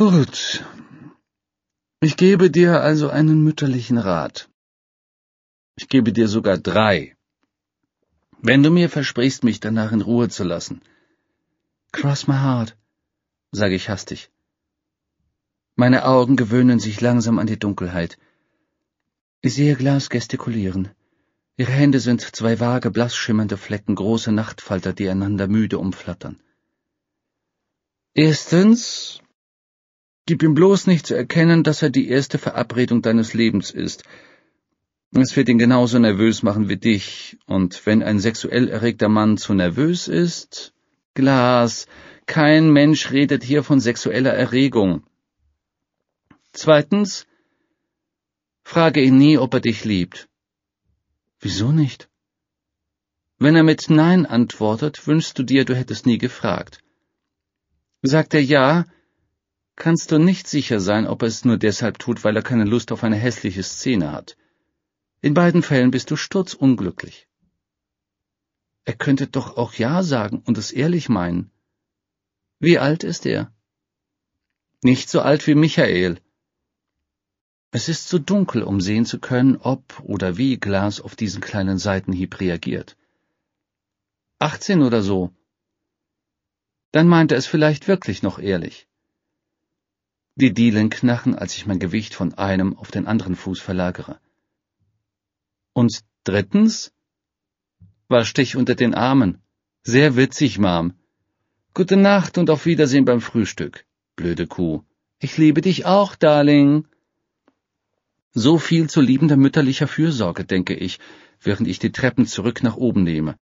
Gut. Ich gebe dir also einen mütterlichen Rat. Ich gebe dir sogar 3. Wenn du mir versprichst, mich danach in Ruhe zu lassen. Cross my heart, sage ich hastig. Meine Augen gewöhnen sich langsam an die Dunkelheit. Ich sehe Glas gestikulieren. Ihre Hände sind 2 vage, blass schimmernde Flecken, große Nachtfalter, die einander müde umflattern. Erstens, gib ihm bloß nicht zu erkennen, dass er die erste Verabredung deines Lebens ist. Es wird ihn genauso nervös machen wie dich, und wenn ein sexuell erregter Mann zu nervös ist... Glas, kein Mensch redet hier von sexueller Erregung. Zweitens, frage ihn nie, ob er dich liebt. Wieso nicht? Wenn er mit Nein antwortet, wünschst du dir, du hättest nie gefragt. Sagt er ja, kannst du nicht sicher sein, ob er es nur deshalb tut, weil er keine Lust auf eine hässliche Szene hat. In beiden Fällen bist du sturzunglücklich. Er könnte doch auch Ja sagen und es ehrlich meinen. Wie alt ist er? Nicht so alt wie Michael. Es ist zu dunkel, um sehen zu können, ob oder wie Glas auf diesen kleinen Seitenhieb reagiert. 18 oder so. Dann meint er es vielleicht wirklich noch ehrlich. Die Dielen knarren, als ich mein Gewicht von einem auf den anderen Fuß verlagere. Und drittens? Wasch dich unter den Armen. Sehr witzig, Mom. Gute Nacht und auf Wiedersehen beim Frühstück. Blöde Kuh. Ich liebe dich auch, Darling. So viel zu liebender mütterlicher Fürsorge, denke ich, während ich die Treppen zurück nach oben nehme.